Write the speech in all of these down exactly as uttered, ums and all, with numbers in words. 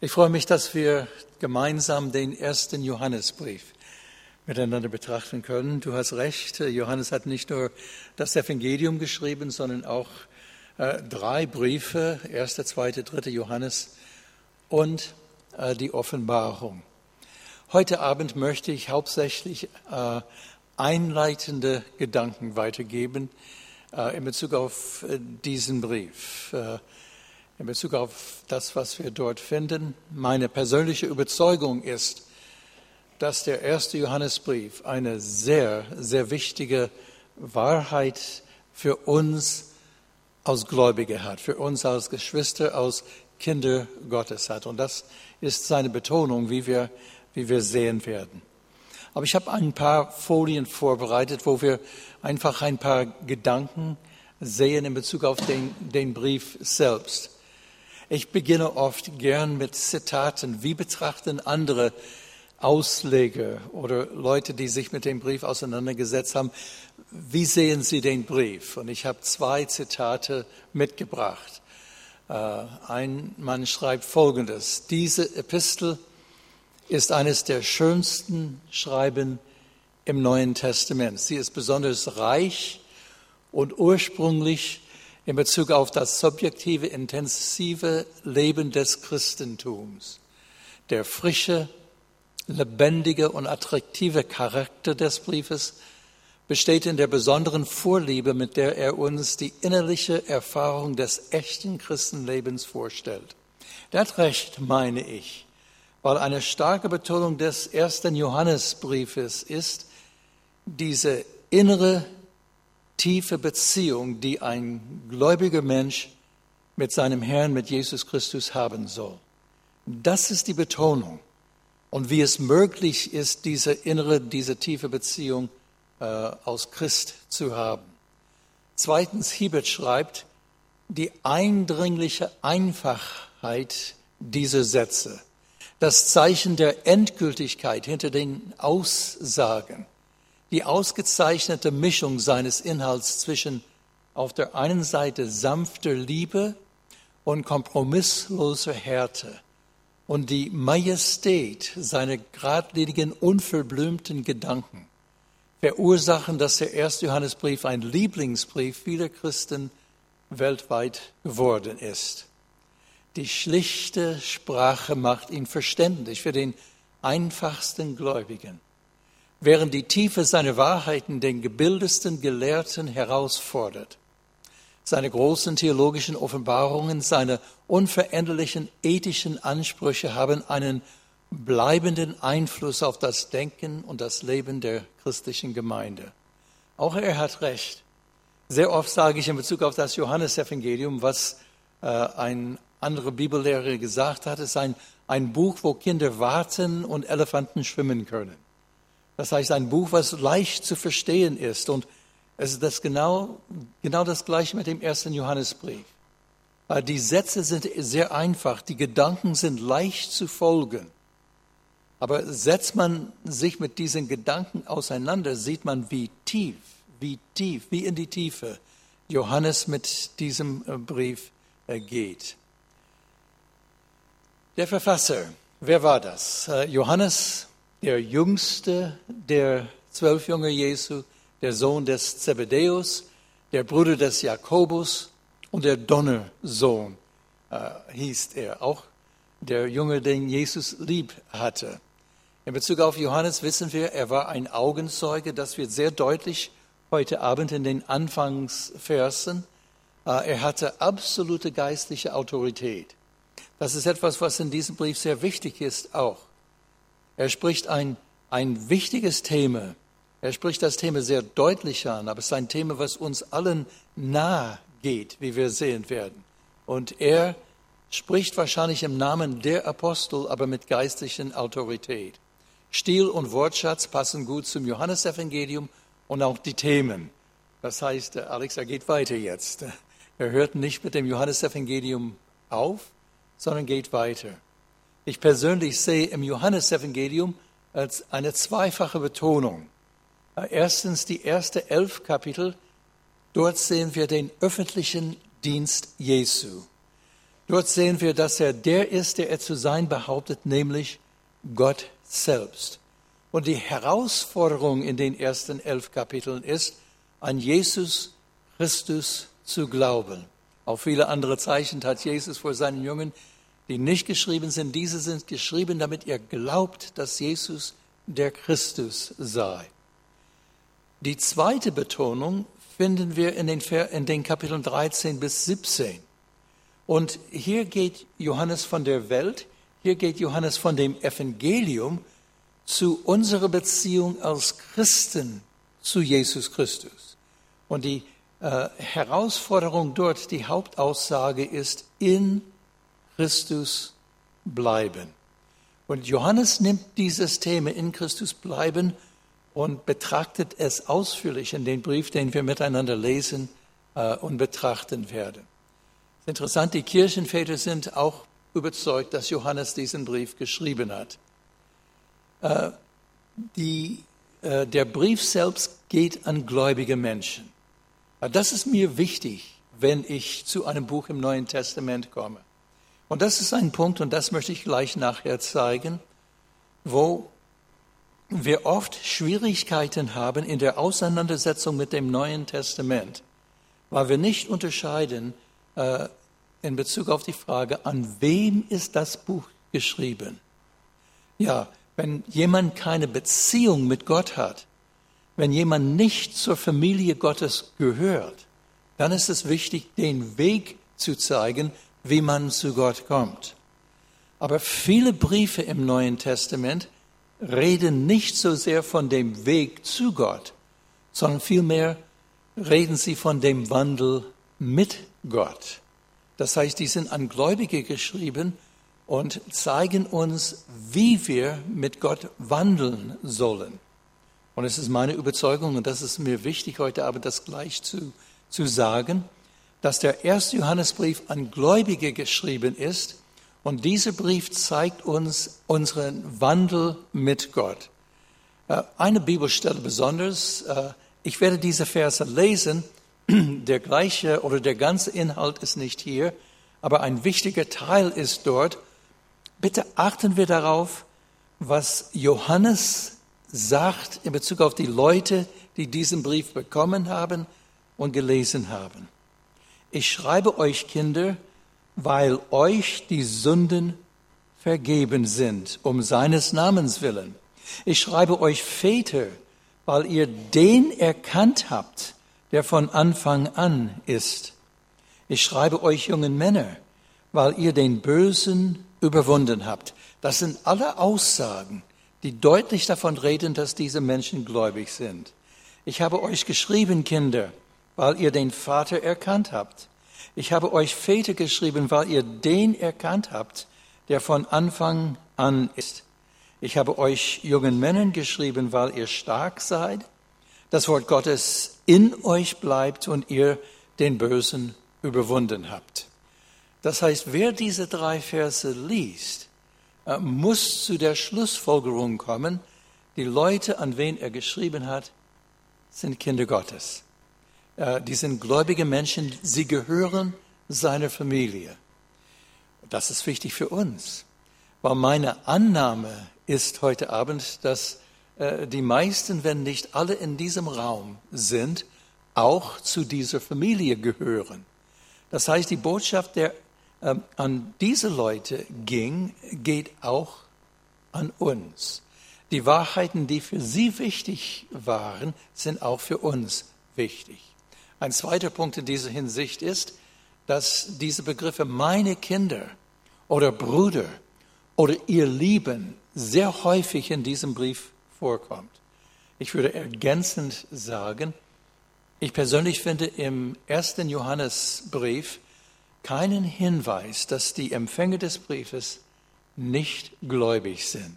Ich freue mich, dass wir gemeinsam den ersten Johannesbrief miteinander betrachten können. Du hast recht, Johannes hat nicht nur das Evangelium geschrieben, sondern auch äh, drei Briefe, erster, zweiter, dritter Johannes und äh, die Offenbarung. Heute Abend möchte ich hauptsächlich äh, einleitende Gedanken weitergeben äh, in Bezug auf äh, diesen Brief. Äh, In Bezug auf das, was wir dort finden. Meine persönliche Überzeugung ist, dass der erste Johannesbrief eine sehr, sehr wichtige Wahrheit für uns als Gläubige hat, für uns als Geschwister, als Kinder Gottes hat. Und das ist seine Betonung, wie wir, wie wir sehen werden. Aber ich habe ein paar Folien vorbereitet, wo wir einfach ein paar Gedanken sehen in Bezug auf den, den Brief selbst. Ich beginne oft gern mit Zitaten. Wie betrachten andere Ausleger oder Leute, die sich mit dem Brief auseinandergesetzt haben, wie sehen sie den Brief? Und ich habe zwei Zitate mitgebracht. Ein Mann schreibt Folgendes: Diese Epistel ist eines der schönsten Schreiben im Neuen Testament. Sie ist besonders reich und ursprünglich in Bezug auf das subjektive, intensive Leben des Christentums. Der frische, lebendige und attraktive Charakter des Briefes besteht in der besonderen Vorliebe, mit der er uns die innerliche Erfahrung des echten Christenlebens vorstellt. Der hat recht, meine ich, weil eine starke Betonung des ersten Johannesbriefes ist diese innere tiefe Beziehung, die ein gläubiger Mensch mit seinem Herrn, mit Jesus Christus haben soll. Das ist die Betonung. Und wie es möglich ist, diese innere, diese tiefe Beziehung äh, als Christ zu haben. Zweitens, Hiebert schreibt, die eindringliche Einfachheit dieser Sätze, das Zeichen der Endgültigkeit hinter den Aussagen, die ausgezeichnete Mischung seines Inhalts zwischen auf der einen Seite sanfter Liebe und kompromissloser Härte und die Majestät seiner geradlinigen, unverblümten Gedanken verursachen, dass der erste Johannesbrief ein Lieblingsbrief vieler Christen weltweit geworden ist. Die schlichte Sprache macht ihn verständlich für den einfachsten Gläubigen, während die Tiefe seiner Wahrheiten den gebildesten Gelehrten herausfordert. Seine großen theologischen Offenbarungen, seine unveränderlichen ethischen Ansprüche haben einen bleibenden Einfluss auf das Denken und das Leben der christlichen Gemeinde. Auch er hat recht. Sehr oft sage ich in Bezug auf das Johannesevangelium, was äh, ein anderer Bibellehrer gesagt hat, ist ein, ein Buch, wo Kinder warten und Elefanten schwimmen können. Das heißt, ein Buch, was leicht zu verstehen ist. Und es ist das genau, genau das Gleiche mit dem ersten Johannesbrief. Die Sätze sind sehr einfach, die Gedanken sind leicht zu folgen. Aber setzt man sich mit diesen Gedanken auseinander, sieht man, wie tief, wie tief, wie in die Tiefe Johannes mit diesem Brief geht. Der Verfasser, wer war das? Johannes, der jüngste der zwölf Jünger Jesu, der Sohn des Zebedäus, der Bruder des Jakobus und der Donnersohn äh, hieß er, auch der Junge, den Jesus lieb hatte. In Bezug auf Johannes wissen wir, er war ein Augenzeuge, das wird sehr deutlich heute Abend in den Anfangsversen. Äh, er hatte absolute geistliche Autorität. Das ist etwas, was in diesem Brief sehr wichtig ist auch. Er spricht ein, ein wichtiges Thema. Er spricht das Thema sehr deutlich an, aber es ist ein Thema, was uns allen nahe geht, wie wir sehen werden. Und er spricht wahrscheinlich im Namen der Apostel, aber mit geistlicher Autorität. Stil und Wortschatz passen gut zum Johannesevangelium und auch die Themen. Das heißt, Alex, er geht weiter jetzt. Er hört nicht mit dem Johannesevangelium auf, sondern geht weiter. Ich persönlich sehe im Johannesevangelium als eine zweifache Betonung. Erstens die ersten elf Kapitel, dort sehen wir den öffentlichen Dienst Jesu. Dort sehen wir, dass er der ist, der er zu sein behauptet, nämlich Gott selbst. Und die Herausforderung in den ersten elf Kapiteln ist, an Jesus Christus zu glauben. Auch viele andere Zeichen hat Jesus vor seinen Jüngern, die nicht geschrieben sind. Diese sind geschrieben, damit ihr glaubt, dass Jesus der Christus sei. Die zweite Betonung finden wir in den, in den Kapiteln dreizehn bis siebzehn. Und hier geht Johannes von der Welt, hier geht Johannes von dem Evangelium zu unserer Beziehung als Christen zu Jesus Christus. Und die äh, Herausforderung dort, die Hauptaussage ist, in Christus bleiben. Und Johannes nimmt dieses Thema in Christus bleiben und betrachtet es ausführlich in den Brief, den wir miteinander lesen äh, und betrachten werden. Es ist interessant, die Kirchenväter sind auch überzeugt, dass Johannes diesen Brief geschrieben hat. Äh, die, äh, der Brief selbst geht an gläubige Menschen. Äh, das ist mir wichtig, wenn ich zu einem Buch im Neuen Testament komme. Und das ist ein Punkt, und das möchte ich gleich nachher zeigen, wo wir oft Schwierigkeiten haben in der Auseinandersetzung mit dem Neuen Testament, weil wir nicht unterscheiden äh, in Bezug auf die Frage, an wem ist das Buch geschrieben? Ja, wenn jemand keine Beziehung mit Gott hat, wenn jemand nicht zur Familie Gottes gehört, dann ist es wichtig, den Weg zu zeigen, wie man zu Gott kommt. Aber viele Briefe im Neuen Testament reden nicht so sehr von dem Weg zu Gott, sondern vielmehr reden sie von dem Wandel mit Gott. Das heißt, die sind an Gläubige geschrieben und zeigen uns, wie wir mit Gott wandeln sollen. Und es ist meine Überzeugung, und das ist mir wichtig, heute Abend das gleich zu, zu sagen, dass der erste Johannesbrief an Gläubige geschrieben ist. Und dieser Brief zeigt uns unseren Wandel mit Gott. Eine Bibelstelle besonders, ich werde diese Verse lesen, der gleiche oder der ganze Inhalt ist nicht hier, aber ein wichtiger Teil ist dort. Bitte achten wir darauf, was Johannes sagt in Bezug auf die Leute, die diesen Brief bekommen haben und gelesen haben. Ich schreibe euch, Kinder, weil euch die Sünden vergeben sind, um seines Namens willen. Ich schreibe euch, Väter, weil ihr den erkannt habt, der von Anfang an ist. Ich schreibe euch, jungen Männer, weil ihr den Bösen überwunden habt. Das sind alle Aussagen, die deutlich davon reden, dass diese Menschen gläubig sind. Ich habe euch geschrieben, Kinder, weil ihr den Vater erkannt habt. Ich habe euch Väter geschrieben, weil ihr den erkannt habt, der von Anfang an ist. Ich habe euch jungen Männern geschrieben, weil ihr stark seid, das Wort Gottes in euch bleibt und ihr den Bösen überwunden habt. Das heißt, wer diese drei Verse liest, muss zu der Schlussfolgerung kommen, die Leute, an wen er geschrieben hat, sind Kinder Gottes. Die sind gläubige Menschen, sie gehören seiner Familie. Das ist wichtig für uns, weil meine Annahme ist heute Abend, dass die meisten, wenn nicht alle in diesem Raum sind, auch zu dieser Familie gehören. Das heißt, die Botschaft, der äh, an diese Leute ging, geht auch an uns. Die Wahrheiten, die für sie wichtig waren, sind auch für uns wichtig. Ein zweiter Punkt in dieser Hinsicht ist, dass diese Begriffe meine Kinder oder Brüder oder ihr Lieben sehr häufig in diesem Brief vorkommt. Ich würde ergänzend sagen, ich persönlich finde im ersten Johannesbrief keinen Hinweis, dass die Empfänger des Briefes nicht gläubig sind.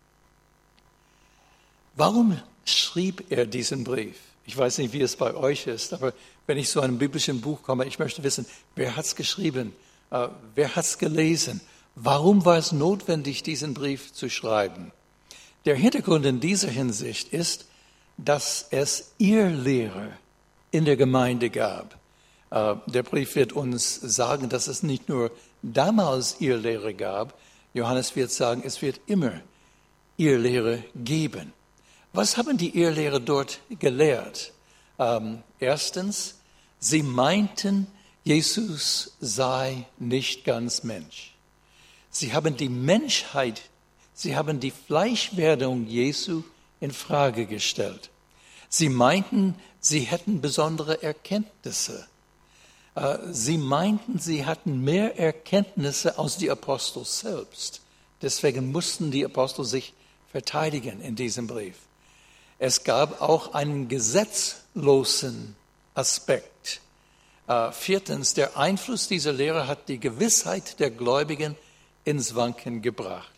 Warum schrieb er diesen Brief? Ich weiß nicht, wie es bei euch ist, aber wenn ich zu einem biblischen Buch komme, ich möchte wissen, wer hat es geschrieben? Äh, wer hat es gelesen? Warum war es notwendig, diesen Brief zu schreiben? Der Hintergrund in dieser Hinsicht ist, dass es Irrlehrer in der Gemeinde gab. Äh, der Brief wird uns sagen, dass es nicht nur damals Irrlehre gab, Johannes wird sagen, es wird immer Irrlehre geben. Was haben die Irrlehrer dort gelehrt? Ähm, erstens, sie meinten, Jesus sei nicht ganz Mensch. Sie haben die Menschheit, sie haben die Fleischwerdung Jesu in Frage gestellt. Sie meinten, sie hätten besondere Erkenntnisse. Sie meinten, sie hatten mehr Erkenntnisse als die Apostel selbst. Deswegen mussten die Apostel sich verteidigen in diesem Brief. Es gab auch einen gesetzlosen Aspekt. Viertens, der Einfluss dieser Lehre hat die Gewissheit der Gläubigen ins Wanken gebracht.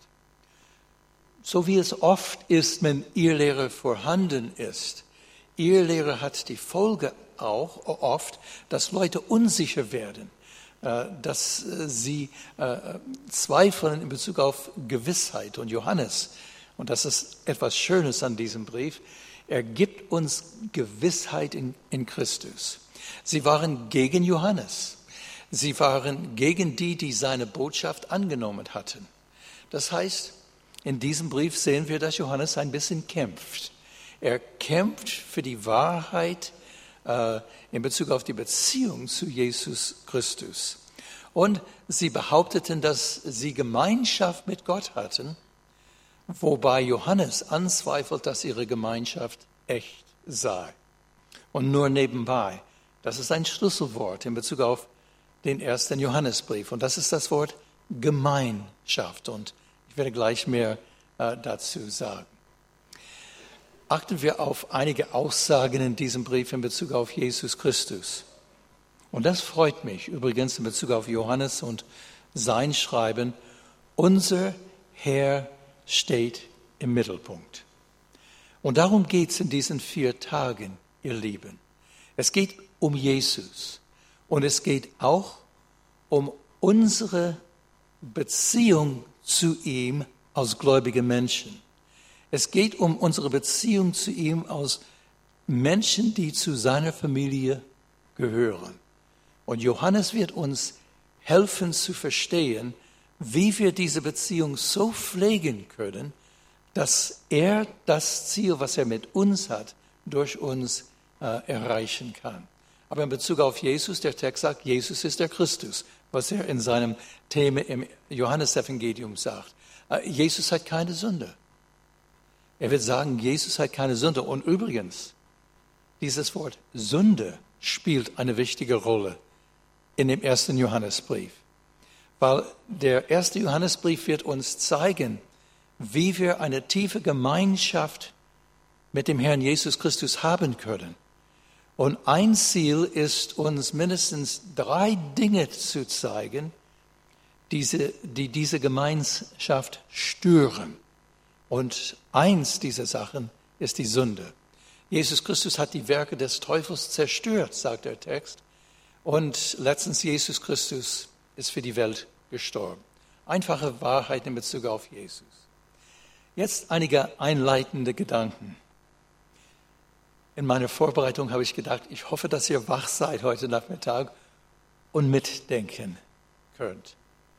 So wie es oft ist, wenn Irrlehre vorhanden ist. Irrlehre hat die Folge auch oft, dass Leute unsicher werden, dass sie zweifeln in Bezug auf Gewissheit. Und Johannes, und das ist etwas Schönes an diesem Brief, er gibt uns Gewissheit in, in Christus. Sie waren gegen Johannes. Sie waren gegen die, die seine Botschaft angenommen hatten. Das heißt, in diesem Brief sehen wir, dass Johannes ein bisschen kämpft. Er kämpft für die Wahrheit äh, in Bezug auf die Beziehung zu Jesus Christus. Und sie behaupteten, dass sie Gemeinschaft mit Gott hatten, wobei Johannes anzweifelt, dass ihre Gemeinschaft echt sei. Und nur nebenbei, das ist ein Schlüsselwort in Bezug auf den ersten Johannesbrief. Und das ist das Wort Gemeinschaft. Und ich werde gleich mehr äh, dazu sagen. Achten wir auf einige Aussagen in diesem Brief in Bezug auf Jesus Christus. Und das freut mich übrigens in Bezug auf Johannes und sein Schreiben. Unser Herr steht im Mittelpunkt. Und darum geht es in diesen vier Tagen, ihr Lieben. Es geht um Jesus und es geht auch um unsere Beziehung zu ihm als gläubige Menschen. Es geht um unsere Beziehung zu ihm als Menschen, die zu seiner Familie gehören. Und Johannes wird uns helfen zu verstehen, wie wir diese Beziehung so pflegen können, dass er das Ziel, was er mit uns hat, durch uns äh, erreichen kann. Aber in Bezug auf Jesus, der Text sagt, Jesus ist der Christus, was er in seinem Thema im Johannesevangelium sagt. Äh, Jesus hat keine Sünde. Er wird sagen, Jesus hat keine Sünde. Und übrigens, dieses Wort Sünde spielt eine wichtige Rolle in dem ersten Johannesbrief. Weil der erste Johannesbrief wird uns zeigen, wie wir eine tiefe Gemeinschaft mit dem Herrn Jesus Christus haben können. Und ein Ziel ist, uns mindestens drei Dinge zu zeigen, diese, die diese Gemeinschaft stören. Und eins dieser Sachen ist die Sünde. Jesus Christus hat die Werke des Teufels zerstört, sagt der Text. Und letztens Jesus Christus ist für die Welt gestorben. Einfache Wahrheit in Bezug auf Jesus. Jetzt einige einleitende Gedanken. In meiner Vorbereitung habe ich gedacht, ich hoffe, dass ihr wach seid heute Nachmittag und mitdenken könnt.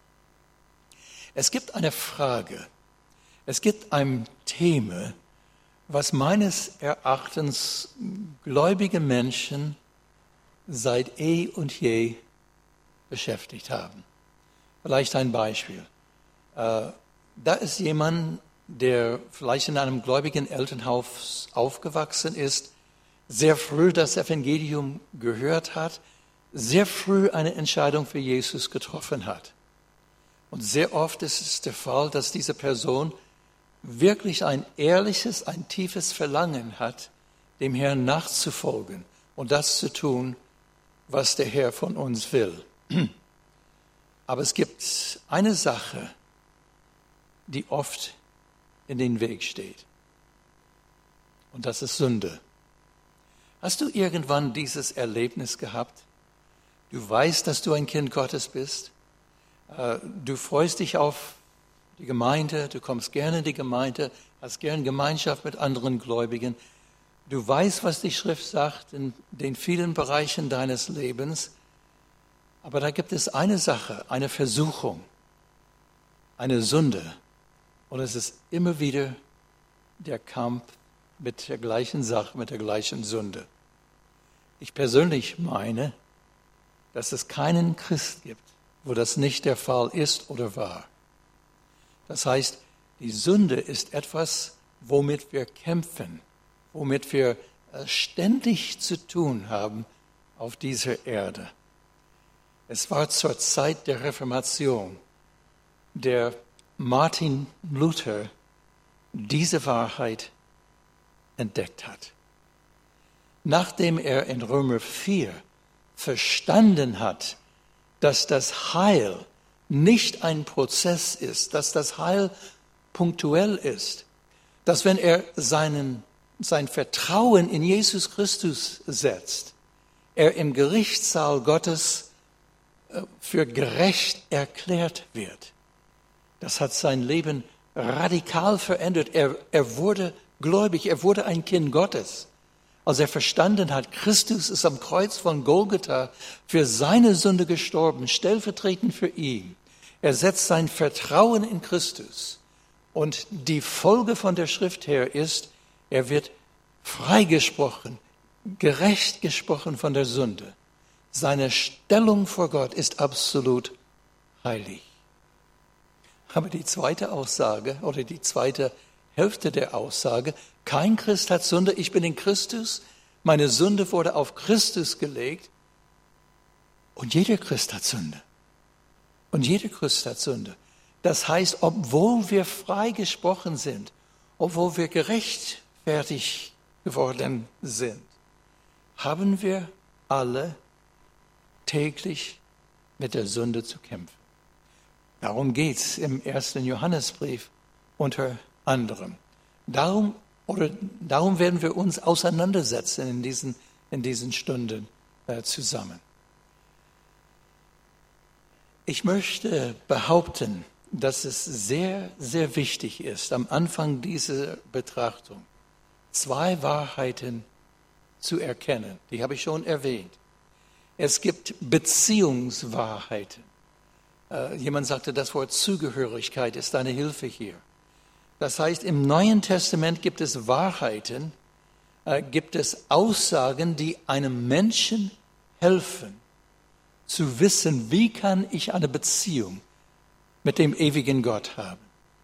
Es gibt eine Frage, es gibt ein Thema, was meines Erachtens gläubige Menschen seit eh und je beschäftigt haben. Vielleicht ein Beispiel. Äh, da ist jemand, der vielleicht in einem gläubigen Elternhaus aufgewachsen ist, sehr früh das Evangelium gehört hat, sehr früh eine Entscheidung für Jesus getroffen hat. Und sehr oft ist es der Fall, dass diese Person wirklich ein ehrliches, ein tiefes Verlangen hat, dem Herrn nachzufolgen und das zu tun, was der Herr von uns will. Aber es gibt eine Sache, die oft in den Weg steht. Und das ist Sünde. Hast du irgendwann dieses Erlebnis gehabt? Du weißt, dass du ein Kind Gottes bist. Du freust dich auf die Gemeinde, du kommst gerne in die Gemeinde, hast gern Gemeinschaft mit anderen Gläubigen. Du weißt, was die Schrift sagt in den vielen Bereichen deines Lebens. Aber da gibt es eine Sache, eine Versuchung, eine Sünde. Und es ist immer wieder der Kampf mit der gleichen Sache, mit der gleichen Sünde. Ich persönlich meine, dass es keinen Christ gibt, wo das nicht der Fall ist oder war. Das heißt, die Sünde ist etwas, womit wir kämpfen, womit wir ständig zu tun haben auf dieser Erde. Es war zur Zeit der Reformation, der Martin Luther diese Wahrheit entdeckt hat. Nachdem er in Römer vier verstanden hat, dass das Heil nicht ein Prozess ist, dass das Heil punktuell ist, dass wenn er seinen, sein Vertrauen in Jesus Christus setzt, er im Gerichtssaal Gottes für gerecht erklärt wird. Das hat sein Leben radikal verändert. Er, er wurde gläubig, er wurde ein Kind Gottes. Als er verstanden hat, Christus ist am Kreuz von Golgatha für seine Sünde gestorben, stellvertretend für ihn. Er setzt sein Vertrauen in Christus. Und die Folge von der Schrift her ist, er wird freigesprochen, gerecht gesprochen von der Sünde. Seine Stellung vor Gott ist absolut heilig. Aber die zweite Aussage oder die zweite Hälfte der Aussage, kein Christ hat Sünde, ich bin in Christus, meine Sünde wurde auf Christus gelegt und jeder Christ hat Sünde. Und jeder Christ hat Sünde. Das heißt, obwohl wir freigesprochen sind, obwohl wir gerechtfertigt geworden sind, haben wir alle täglich mit der Sünde zu kämpfen. Darum geht es im ersten Johannesbrief unter anderem. Darum, oder, darum werden wir uns auseinandersetzen in diesen, in diesen Stunden äh, zusammen. Ich möchte behaupten, dass es sehr, sehr wichtig ist, am Anfang dieser Betrachtung zwei Wahrheiten zu erkennen. Die habe ich schon erwähnt. Es gibt Beziehungswahrheiten. Äh, jemand sagte, das Wort Zugehörigkeit ist eine Hilfe hier. Das heißt, im Neuen Testament gibt es Wahrheiten, äh, gibt es Aussagen, die einem Menschen helfen, zu wissen, wie kann ich eine Beziehung mit dem ewigen Gott haben.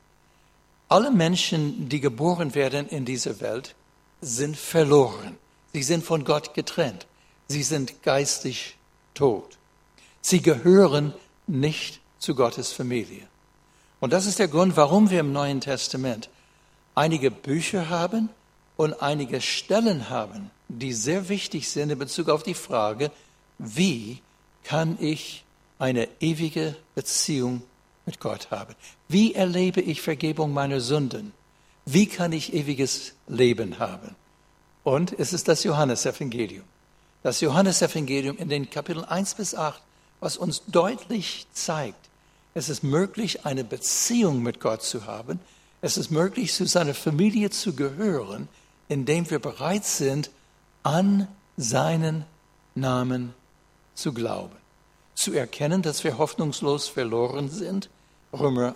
Alle Menschen, die geboren werden in dieser Welt, sind verloren. Sie sind von Gott getrennt. Sie sind geistig tot. Sie gehören nicht zu Gottes Familie. Und das ist der Grund, warum wir im Neuen Testament einige Bücher haben und einige Stellen haben, die sehr wichtig sind in Bezug auf die Frage, wie kann ich eine ewige Beziehung mit Gott haben? Wie erlebe ich Vergebung meiner Sünden? Wie kann ich ewiges Leben haben? Und es ist das Johannesevangelium. Das Johannesevangelium in den Kapiteln eins bis acht, was uns deutlich zeigt, es ist möglich, eine Beziehung mit Gott zu haben. Es ist möglich, zu seiner Familie zu gehören, indem wir bereit sind, an seinen Namen zu glauben. Zu erkennen, dass wir hoffnungslos verloren sind, Römer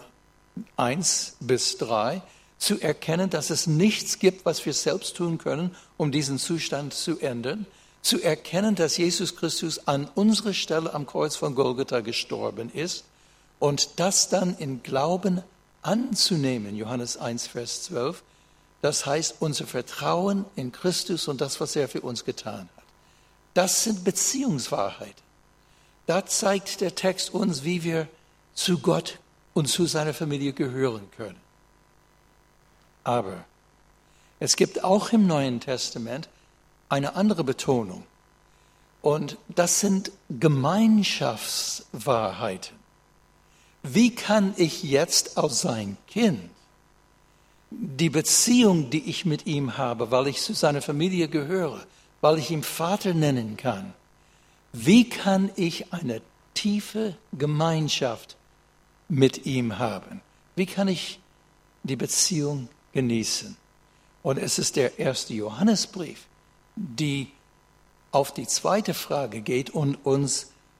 eins bis drei. Zu erkennen, dass es nichts gibt, was wir selbst tun können, um diesen Zustand zu ändern. Zu erkennen, dass Jesus Christus an unserer Stelle am Kreuz von Golgatha gestorben ist. Und das dann in Glauben anzunehmen, Johannes eins, Vers zwölf, das heißt unser Vertrauen in Christus und das, was er für uns getan hat. Das sind Beziehungswahrheiten. Da zeigt der Text uns, wie wir zu Gott und zu seiner Familie gehören können. Aber es gibt auch im Neuen Testament eine andere Betonung. Und das sind Gemeinschaftswahrheiten. Wie kann ich jetzt als sein Kind die Beziehung, die ich mit ihm habe, weil ich zu seiner Familie gehöre, weil ich ihn Vater nennen kann, wie kann ich eine tiefe Gemeinschaft mit ihm haben? Wie kann ich die Beziehung genießen? Und es ist der erste Johannesbrief, die auf die zweite Frage geht und uns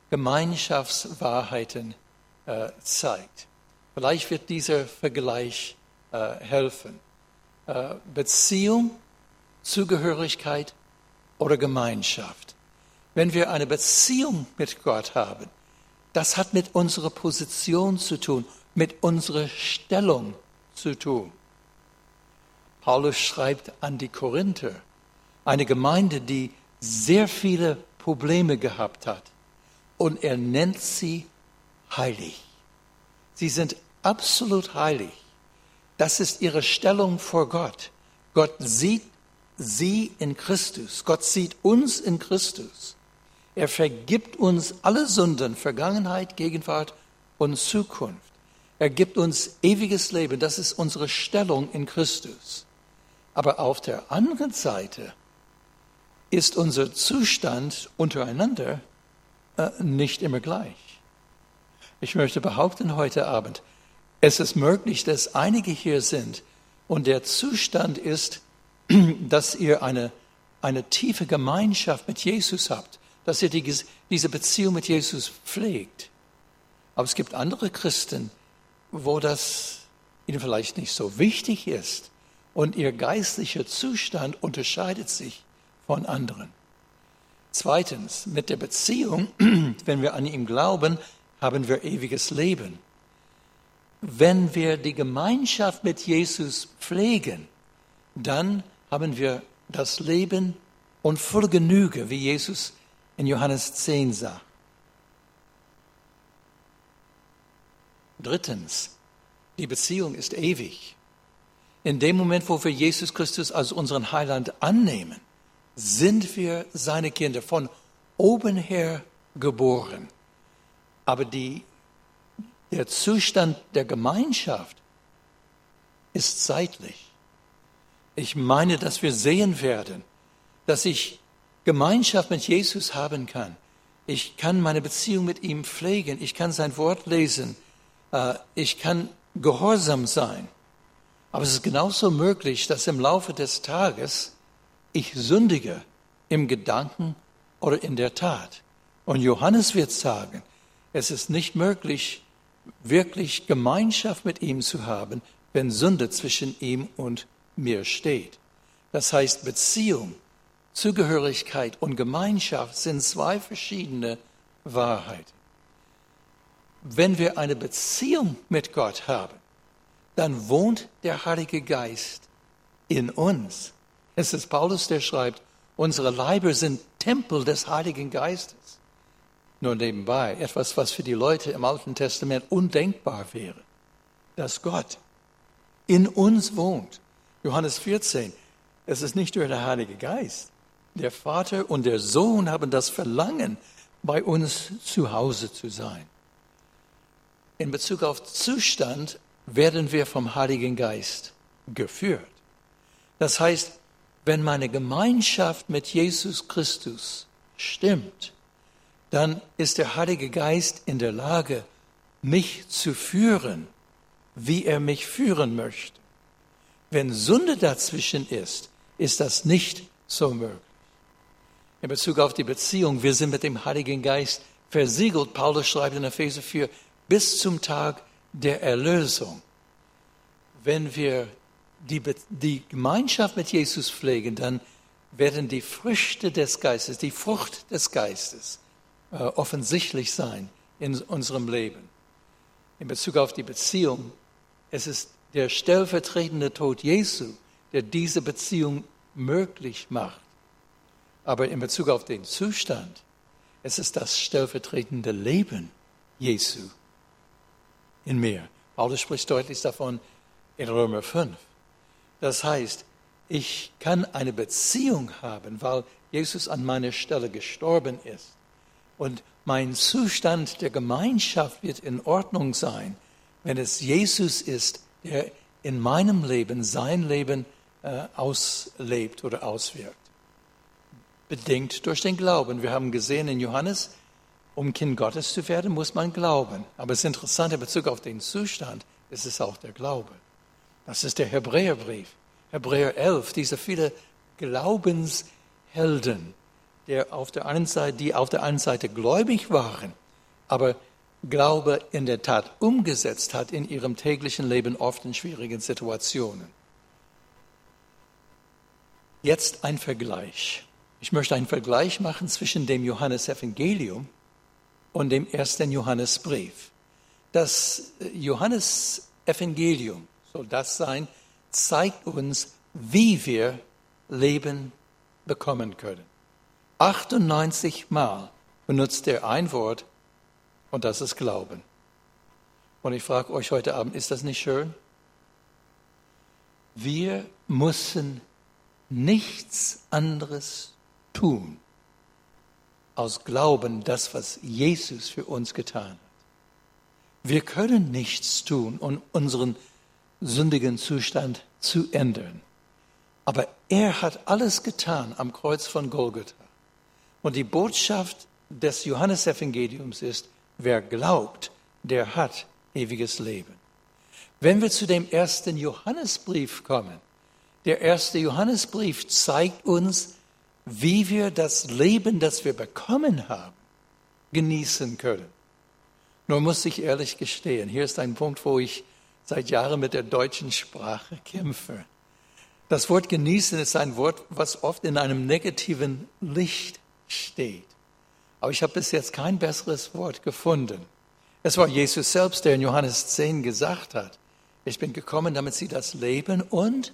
Gemeinschaftswahrheiten äh, zeigt. Vielleicht wird dieser Vergleich äh, helfen. Äh, Beziehung, Zugehörigkeit oder Gemeinschaft. Wenn wir eine Beziehung mit Gott haben, das hat mit unserer Position zu tun, mit unserer Stellung zu tun. Paulus schreibt an die Korinther, eine Gemeinde, die sehr viele Probleme gehabt hat. Und er nennt sie heilig. Sie sind absolut heilig. Das ist ihre Stellung vor Gott. Gott sieht sie in Christus. Gott sieht uns in Christus. Er vergibt uns alle Sünden, Vergangenheit, Gegenwart und Zukunft. Er gibt uns ewiges Leben. Das ist unsere Stellung in Christus. Aber auf der anderen Seite ist unser Zustand untereinander äh, nicht immer gleich. Ich möchte behaupten heute Abend, es ist möglich, dass einige hier sind und der Zustand ist, dass ihr eine, eine tiefe Gemeinschaft mit Jesus habt, dass ihr die, diese Beziehung mit Jesus pflegt. Aber es gibt andere Christen, wo das ihnen vielleicht nicht so wichtig ist und ihr geistlicher Zustand unterscheidet sich von anderen. Zweitens, mit der Beziehung, wenn wir an ihn glauben, haben wir ewiges Leben. Wenn wir die Gemeinschaft mit Jesus pflegen, dann haben wir das Leben und volle Genüge, wie Jesus in Johannes zehn sagt. Drittens, die Beziehung ist ewig. In dem Moment, wo wir Jesus Christus als unseren Heiland annehmen, sind wir seine Kinder, von oben her geboren. Aber die, der Zustand der Gemeinschaft ist zeitlich. Ich meine, dass wir sehen werden, dass ich Gemeinschaft mit Jesus haben kann. Ich kann meine Beziehung mit ihm pflegen. Ich kann sein Wort lesen. Ich kann gehorsam sein. Aber es ist genauso möglich, dass im Laufe des Tages ich sündige im Gedanken oder in der Tat. Und Johannes wird sagen, es ist nicht möglich, wirklich Gemeinschaft mit ihm zu haben, wenn Sünde zwischen ihm und mir steht. Das heißt, Beziehung, Zugehörigkeit und Gemeinschaft sind zwei verschiedene Wahrheiten. Wenn wir eine Beziehung mit Gott haben, dann wohnt der Heilige Geist in uns. Es ist Paulus, der schreibt, unsere Leiber sind Tempel des Heiligen Geistes. Nur nebenbei, etwas, was für die Leute im Alten Testament undenkbar wäre, dass Gott in uns wohnt. Johannes vierzehn, es ist nicht nur der Heilige Geist. Der Vater und der Sohn haben das Verlangen, bei uns zu Hause zu sein. In Bezug auf Zustand werden wir vom Heiligen Geist geführt. Das heißt, wenn meine Gemeinschaft mit Jesus Christus stimmt, dann ist der Heilige Geist in der Lage, mich zu führen, wie er mich führen möchte. Wenn Sünde dazwischen ist, ist das nicht so möglich. In Bezug auf die Beziehung, wir sind mit dem Heiligen Geist versiegelt. Paulus schreibt in Epheser vier, bis zum Tag der Erlösung. Wenn wir die, die Gemeinschaft mit Jesus pflegen, dann werden die Früchte des Geistes, die Frucht des Geistes äh, offensichtlich sein in unserem Leben. In Bezug auf die Beziehung, es ist der stellvertretende Tod Jesu, der diese Beziehung möglich macht. Aber in Bezug auf den Zustand, es ist das stellvertretende Leben Jesu in mir. Paulus spricht deutlich davon in Römer fünf. Das heißt, ich kann eine Beziehung haben, weil Jesus an meiner Stelle gestorben ist. Und mein Zustand der Gemeinschaft wird in Ordnung sein, wenn es Jesus ist, der in meinem Leben sein Leben äh, auslebt oder auswirkt. Bedingt durch den Glauben. Wir haben gesehen in Johannes, um Kind Gottes zu werden, muss man glauben. Aber es ist interessant, in Bezug auf den Zustand, ist es auch der Glaube. Das ist der Hebräerbrief. Hebräer elf, diese viele Glaubenshelden, der auf der einen Seite, die auf der einen Seite gläubig waren, aber Glaube in der Tat umgesetzt hat in ihrem täglichen Leben, oft in schwierigen Situationen. Jetzt ein Vergleich. Ich möchte einen Vergleich machen zwischen dem Johannesevangelium und dem ersten Johannesbrief. Das Johannesevangelium soll das sein, zeigt uns, wie wir Leben bekommen können. achtundneunzig Mal benutzt er ein Wort, und das ist Glauben. Und ich frage euch heute Abend, ist das nicht schön? Wir müssen nichts anderes tun, aus Glauben, das, was Jesus für uns getan hat. Wir können nichts tun, um unseren sündigen Zustand zu ändern. Aber er hat alles getan am Kreuz von Golgatha. Und die Botschaft des Johannesevangeliums ist, wer glaubt, der hat ewiges Leben. Wenn wir zu dem ersten Johannesbrief kommen, der erste Johannesbrief zeigt uns, wie wir das Leben, das wir bekommen haben, genießen können. Nur muss ich ehrlich gestehen, hier ist ein Punkt, wo ich seit Jahren mit der deutschen Sprache kämpfe. Das Wort genießen ist ein Wort, was oft in einem negativen Licht steht. Aber ich habe bis jetzt kein besseres Wort gefunden. Es war Jesus selbst, der in Johannes zehn gesagt hat, ich bin gekommen, damit sie das Leben und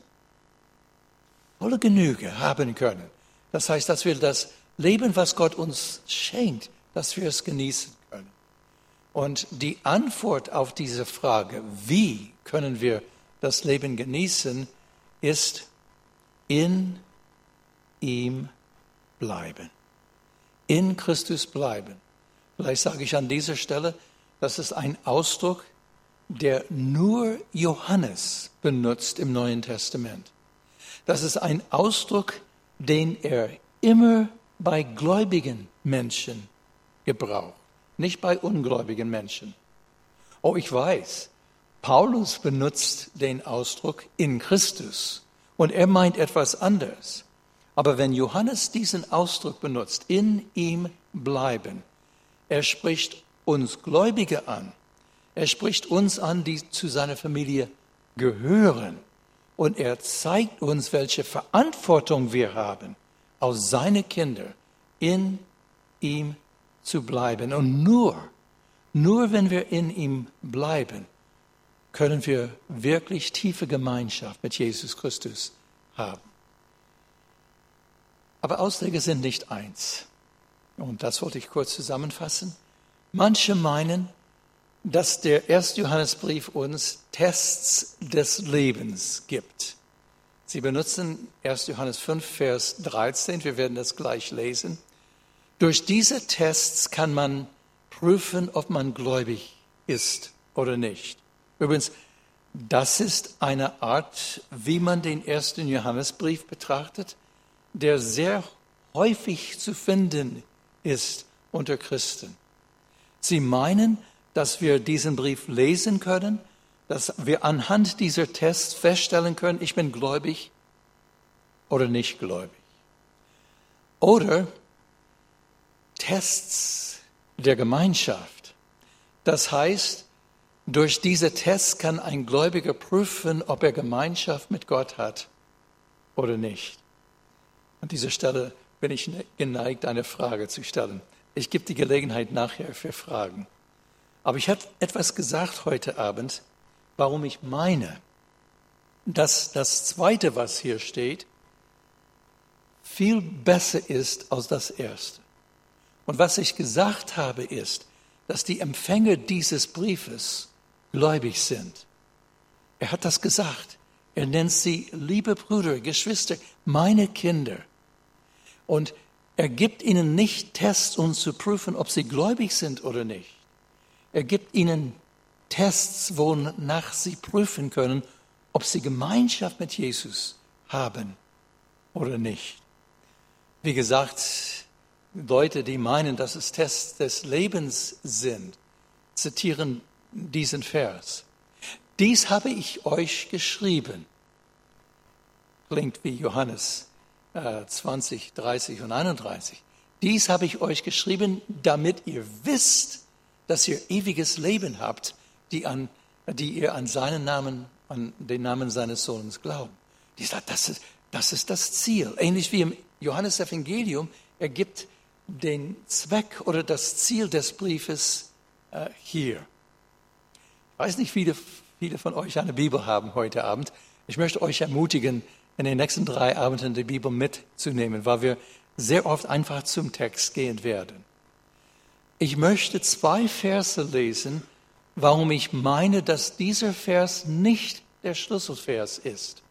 volle Genüge haben können. Das heißt, dass wir das Leben, was Gott uns schenkt, dass wir es genießen können. Und die Antwort auf diese Frage, wie können wir das Leben genießen, ist in ihm bleiben. In Christus bleiben. Vielleicht sage ich an dieser Stelle, das ist ein Ausdruck, der nur Johannes benutzt im Neuen Testament. Das ist ein Ausdruck, den er immer bei gläubigen Menschen gebraucht, nicht bei ungläubigen Menschen. Oh, ich weiß, Paulus benutzt den Ausdruck in Christus und er meint etwas anderes. Aber wenn Johannes diesen Ausdruck benutzt, in ihm bleiben, er spricht uns Gläubige an, er spricht uns an, die zu seiner Familie gehören. Und er zeigt uns, welche Verantwortung wir haben, als seine Kinder in ihm zu bleiben. Und nur, nur wenn wir in ihm bleiben, können wir wirklich tiefe Gemeinschaft mit Jesus Christus haben. Aber Ausleger sind nicht eins. Und das wollte ich kurz zusammenfassen. Manche meinen, dass der erste Johannesbrief uns Tests des Lebens gibt. Sie benutzen erster Johannes fünf, Vers dreizehn, wir werden das gleich lesen. Durch diese Tests kann man prüfen, ob man gläubig ist oder nicht. Übrigens, das ist eine Art, wie man den ersten Johannesbrief betrachtet, der sehr häufig zu finden ist unter Christen. Sie meinen, dass wir diesen Brief lesen können, dass wir anhand dieser Tests feststellen können, ich bin gläubig oder nicht gläubig. Oder Tests der Gemeinschaft. Das heißt, durch diese Tests kann ein Gläubiger prüfen, ob er Gemeinschaft mit Gott hat oder nicht. An dieser Stelle bin ich geneigt, eine Frage zu stellen. Ich gebe die Gelegenheit nachher für Fragen. Aber ich habe etwas gesagt heute Abend, warum ich meine, dass das Zweite, was hier steht, viel besser ist als das Erste. Und was ich gesagt habe, ist, dass die Empfänger dieses Briefes gläubig sind. Er hat das gesagt. Er nennt sie, liebe Brüder, Geschwister, meine Kinder. Und er gibt ihnen nicht Tests, um zu prüfen, ob sie gläubig sind oder nicht. Er gibt ihnen Tests, wonach sie prüfen können, ob sie Gemeinschaft mit Jesus haben oder nicht. Wie gesagt, Leute, die meinen, dass es Tests des Lebens sind, zitieren diesen Vers. Dies habe ich euch geschrieben. Klingt wie Johannes äh, zwanzig, dreißig und einunddreißig. Dies habe ich euch geschrieben, damit ihr wisst, dass ihr ewiges Leben habt, die, an, die ihr an seinen Namen, an den Namen seines Sohnes glauben. Die sagt, das ist, das ist das Ziel. Ähnlich wie im Johannesevangelium ergibt den Zweck oder das Ziel des Briefes äh, hier. Ich weiß nicht, wie viele, viele von euch eine Bibel haben heute Abend. Ich möchte euch ermutigen, in den nächsten drei Abenden die Bibel mitzunehmen, weil wir sehr oft einfach zum Text gehen werden. Ich möchte zwei Verse lesen, warum ich meine, dass dieser Vers nicht der Schlüsselvers ist.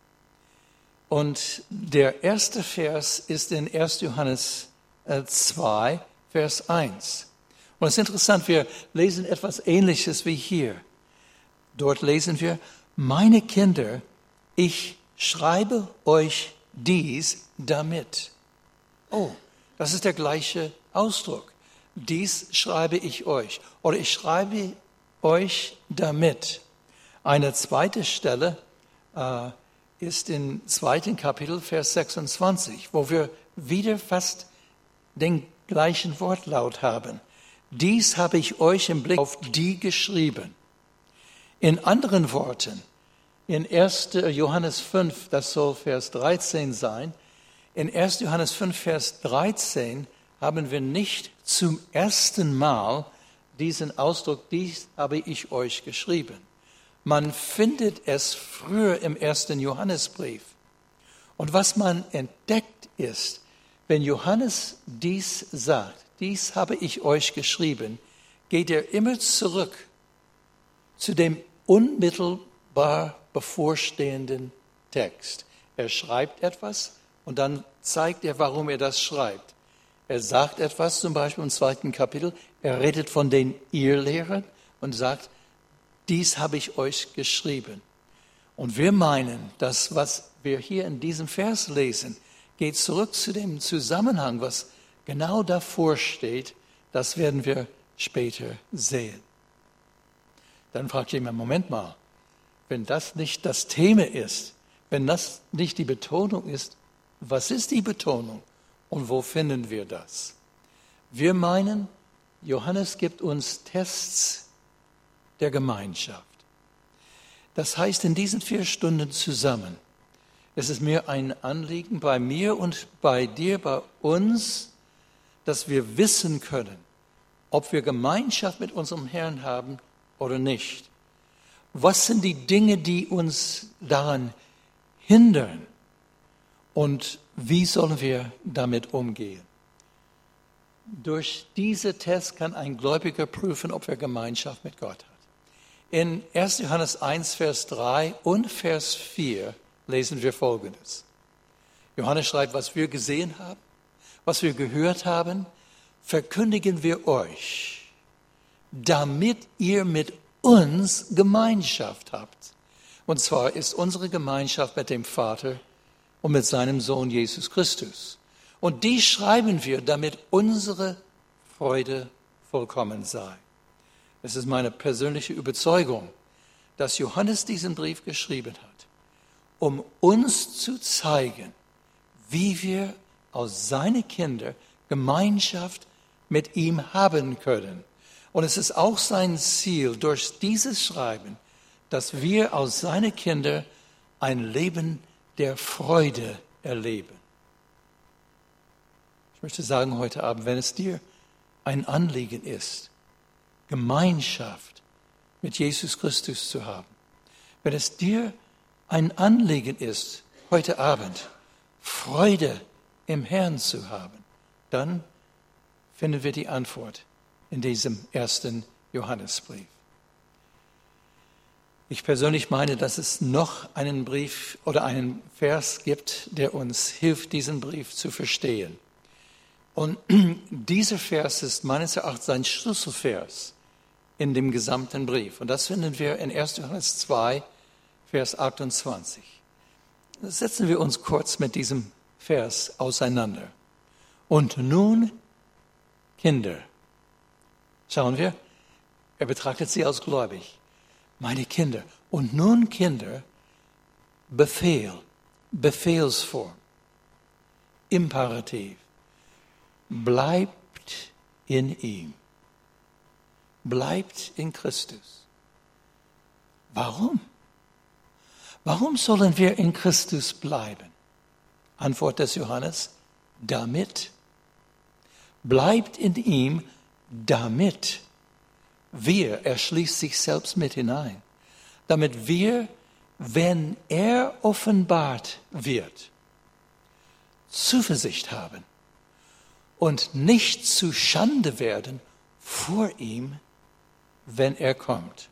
Und der erste Vers ist in erster Johannes zwei, Vers eins. Und es ist interessant, wir lesen etwas Ähnliches wie hier. Dort lesen wir, meine Kinder, ich schreibe euch dies damit. Oh, das ist der gleiche Ausdruck. Dies schreibe ich euch. Oder ich schreibe euch damit. Eine zweite Stelle äh, ist im zweiten Kapitel, Vers sechsundzwanzig, wo wir wieder fast den gleichen Wortlaut haben. Dies habe ich euch im Blick auf die geschrieben. In anderen Worten, in erster Johannes fünf, das soll Vers dreizehn sein, in erster Johannes fünf, Vers dreizehn haben wir nicht zum ersten Mal diesen Ausdruck, dies habe ich euch geschrieben. Man findet es früher im ersten Johannesbrief. Und was man entdeckt ist, wenn Johannes dies sagt, dies habe ich euch geschrieben, geht er immer zurück zu dem unmittelbar bevorstehenden Text. Er schreibt etwas und dann zeigt er, warum er das schreibt. Er sagt etwas, zum Beispiel im zweiten Kapitel, er redet von den Irrlehrern und sagt, dies habe ich euch geschrieben. Und wir meinen, dass was wir hier in diesem Vers lesen, geht zurück zu dem Zusammenhang, was genau davor steht. Das werden wir später sehen. Dann fragt jemand, Moment mal, wenn das nicht das Thema ist, wenn das nicht die Betonung ist, was ist die Betonung und wo finden wir das? Wir meinen, Johannes gibt uns Tests der Gemeinschaft. Das heißt, in diesen vier Stunden zusammen, es ist mir ein Anliegen bei mir und bei dir, bei uns, dass wir wissen können, ob wir Gemeinschaft mit unserem Herrn haben oder nicht. Was sind die Dinge, die uns daran hindern? Und wie sollen wir damit umgehen? Durch diese Tests kann ein Gläubiger prüfen, ob er Gemeinschaft mit Gott hat. In erster Johannes eins, Vers drei und Vers vier lesen wir Folgendes. Johannes schreibt, was wir gesehen haben, was wir gehört haben, verkündigen wir euch, damit ihr mit uns Gemeinschaft habt. Und zwar ist unsere Gemeinschaft mit dem Vater und mit seinem Sohn Jesus Christus. Und die schreiben wir, damit unsere Freude vollkommen sei. Es ist meine persönliche Überzeugung, dass Johannes diesen Brief geschrieben hat, um uns zu zeigen, wie wir als seine Kinder Gemeinschaft mit ihm haben können. Und es ist auch sein Ziel, durch dieses Schreiben, dass wir als seine Kinder ein Leben der Freude erleben. Ich möchte sagen heute Abend, wenn es dir ein Anliegen ist, Gemeinschaft mit Jesus Christus zu haben, wenn es dir ein Anliegen ist, heute Abend Freude im Herrn zu haben, dann finden wir die Antwort in diesem ersten Johannesbrief. Ich persönlich meine, dass es noch einen Brief oder einen Vers gibt, der uns hilft, diesen Brief zu verstehen. Und dieser Vers ist meines Erachtens ein Schlüsselvers in dem gesamten Brief. Und das finden wir in erster Johannes zwei, Vers achtundzwanzig. Setzen wir uns kurz mit diesem Vers auseinander. Und nun, Kinder, schauen wir, er betrachtet sie als gläubig. Meine Kinder. Und nun, Kinder, Befehl, Befehlsform, Imperativ. bleibt in ihm. Bleibt in Christus. Warum? Warum sollen wir in Christus bleiben? Antwort des Johannes, damit. Bleibt in ihm, damit wir, er schließt sich selbst mit hinein, damit wir, wenn er offenbart wird, Zuversicht haben und nicht zu Schande werden vor ihm, wenn er kommt.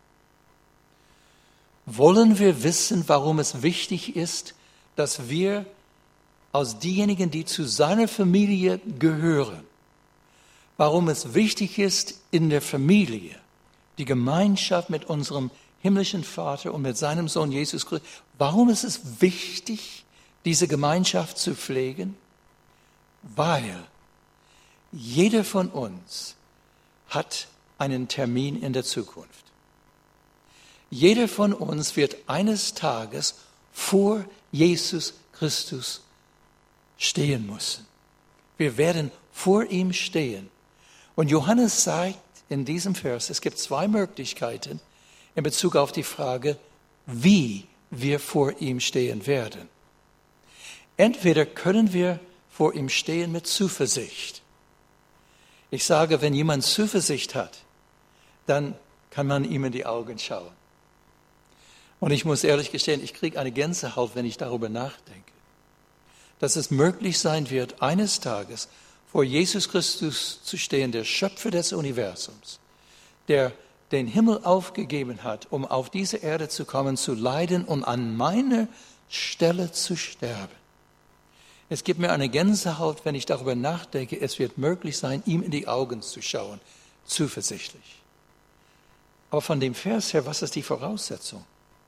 Wollen wir wissen, warum es wichtig ist, dass wir als diejenigen, die zu seiner Familie gehören, warum es wichtig ist, in der Familie die Gemeinschaft mit unserem himmlischen Vater und mit seinem Sohn Jesus Christus, warum ist es wichtig, diese Gemeinschaft zu pflegen? Weil jeder von uns hat einen Termin in der Zukunft. Jeder von uns wird eines Tages vor Jesus Christus stehen müssen. Wir werden vor ihm stehen. Und Johannes sagt in diesem Vers, es gibt zwei Möglichkeiten in Bezug auf die Frage, wie wir vor ihm stehen werden. Entweder können wir vor ihm stehen mit Zuversicht. Ich sage, wenn jemand Zuversicht hat, dann kann man ihm in die Augen schauen. Und ich muss ehrlich gestehen, ich kriege eine Gänsehaut, wenn ich darüber nachdenke, dass es möglich sein wird, eines Tages vor Jesus Christus zu stehen, der Schöpfer des Universums, der den Himmel aufgegeben hat, um auf diese Erde zu kommen, zu leiden und an meiner Stelle zu sterben. Es gibt mir eine Gänsehaut, wenn ich darüber nachdenke, es wird möglich sein, ihm in die Augen zu schauen, zuversichtlich. Aber von dem Vers her, was ist die Voraussetzung?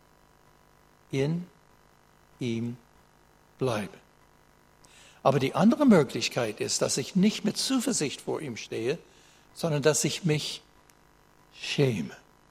In ihm bleiben. Aber die andere Möglichkeit ist, dass ich nicht mit Zuversicht vor ihm stehe, sondern dass ich mich schäme.